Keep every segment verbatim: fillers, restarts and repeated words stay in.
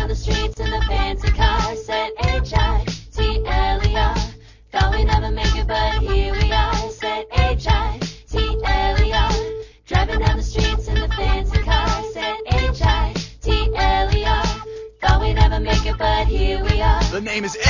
the streets in the fancy car. Said H I T L E R. Thought we'd never make it, but here we are. Said H I T L E R. Driving down the streets in the fancy car. Said H I T L E R. Thought we'd never make it, but here we are. The name is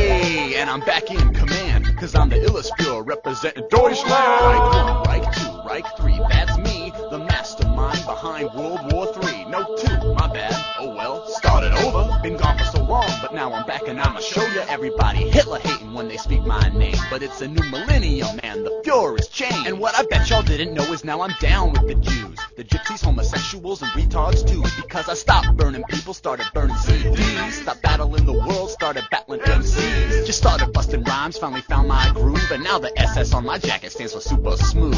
A, and I'm back in command, cause I'm the illest Führer representing Deutschland. Reich one, Reich two, Reich three, that's me, the mastermind behind World War Three. No two, my bad, oh well, started over. Been gone for so long, but now I'm back and I'ma show you everybody Hitler hating when they speak my name. But it's a new millennium, man, the Führer is changed. And what I bet y'all didn't know is now I'm down with the Jews, the gypsies, homosexuals, and retards too. Because I stopped burning people, started burning C Ds. Stopped battling the world, started battling M Cs. Just started busting rhymes, finally found my groove. And now the S S on my jacket stands for super smooth.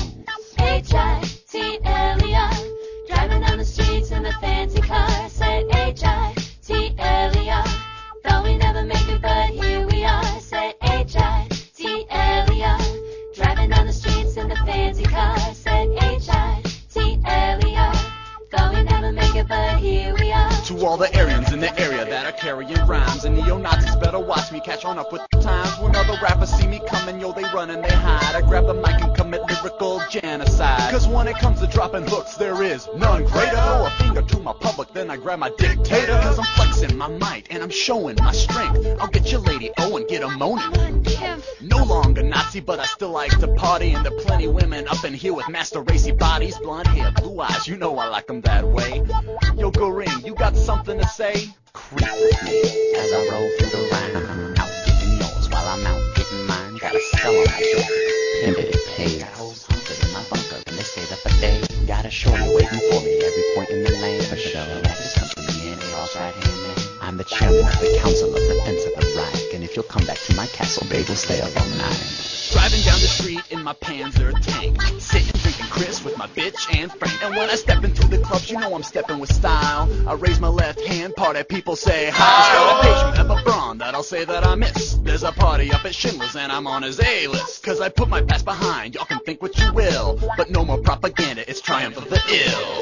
H I T L E R. Driving down the streets in the fancy car. Said H I T L E R. Thought we'd never make it, but here we are. Said H I T L E R. Driving down the streets in the fancy car. Said H I T L E R. Thought we'd never make it, but here we are. To all the Aryans in the area that are carrying rhymes, and neo-Nazis better watch me catch on up with the times. When other rappers see me coming, yo, they run and they hide. I grab the mic and commit lyrical genocide. Cause when it comes to dropping hooks, there is none greater. Throw a finger to my public, then I grab my dictator. Cause I'm flexing my might and I'm showing my strength. I'll get your lady O and get her moaning. No longer Nazi, but I still like to party. And there are plenty women up in here with master racy bodies. Blonde hair, blue eyes, you know I like them that way. Yo, Goring, you got something to say? Creep with me as I roll through the line. Out getting yours while I'm out getting mine. Got a spell on my jaw, pimpity paid. Got hoes hunkered in my bunker and they stayed up a day. Got a shorty waiting for me every point in the lane. For sure, that's company and Charles right hand man. I'm the chairman of the Council of Defense of the Reich, and if you'll come back to my castle, babe, we'll stay up all night. Driving down the street in my Panzer tank, sitting drinking Chris with my bitch and Frank. And when I step into the clubs, you know I'm stepping with style. I raise my left hand, party people say hi. Got a page from Eva Braun that I'll say that I miss. There's a party up at Schindler's and I'm on his A-list. Cause I put my past behind, y'all can think what you will, but no more propaganda, it's triumph of the ill.